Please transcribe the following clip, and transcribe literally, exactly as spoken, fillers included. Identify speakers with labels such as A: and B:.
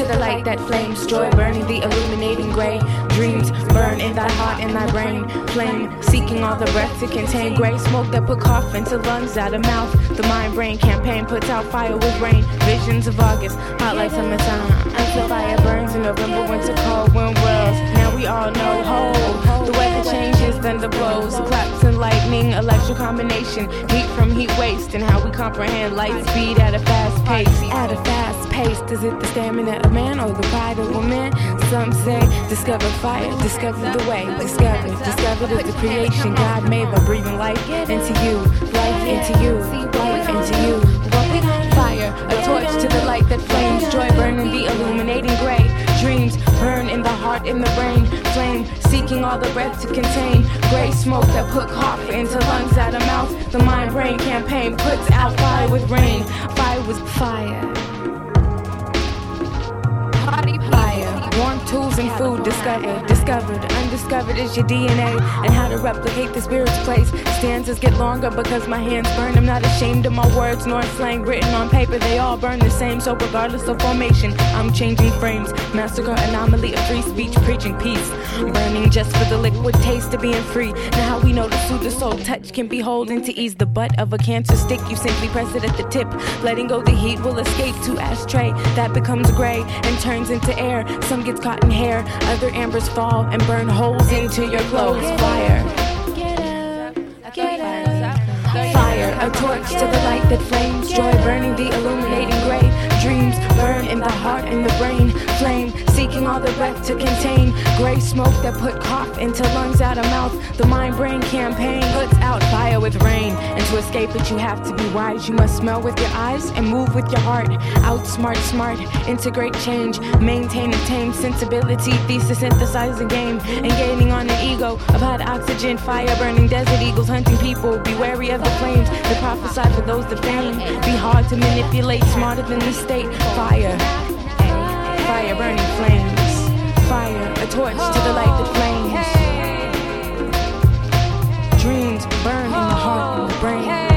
A: the light that flames, joy burning the illuminating gray. Dreams burn in thy heart and thy brain. Flame seeking all the breath to contain. Gray smoke that put cough into lungs, out of mouth. The mind brain campaign puts out fire with rain. Visions of August, hot like summertime. Until fire burns in November, winter cold, wind whirls. Now we all know, hold. The weather changes, thunder blows, claps and lightning, electric combination. Heat from heat waste, and how we comprehend light speed at a fast pace. At a fast pace, is it the stamina of man or the pride of woman? Some say, discover fire, discover the way. Discover, discover is the creation God made by breathing life into you, life into you, life into you. Fire, a torch to the light that flames, joy burning the illuminating gray. Dreams burn in the heart, in the brain. Flame seeking all the breath to contain. Gray smoke that put cough into lungs, out of mouth. The mind brain campaign puts out fire with rain. Fire with fire. Fire, warm tools and food discovered, discovered, undiscovered is your D N A, and how to replicate the spirit's place. Stanzas get longer because my hands burn. I'm not ashamed of my words nor slang written on paper. They all burn the same, so regardless of formation, I'm changing frames. Massacre anomaly of free speech, preaching peace. Burning just for the liquid taste of being free. Now how we know to soothe the soul, touch can be holding to ease the butt of a cancer stick. You simply press it at the tip. Letting go the heat will escape to ashtray. That becomes gray and turns into air. Some gets caught in hair, other ambers fall and burn holes into your clothes. Fire. Fire, a torch to the light that flames, joy burning the illuminating gray. Dreams burn in the heart and the brain. Flame seeking all the breath to contain. Gray smoke that put cough into lungs, out of mouth. The mind brain campaign puts out fire with rain. And to escape it you have to be wise. You must smell with your eyes and move with your heart. Outsmart smart, integrate change, maintain a tame sensibility. Thesis synthesizing game and gaining on an ego of hot oxygen. Fire burning desert eagles hunting people. Be wary of the flames that prophesy for those that fame. Be hard to manipulate, smarter than the state. Fire, fire burning flames. Fire, a torch to the light that flames. Dreams burn in the heart and the brain.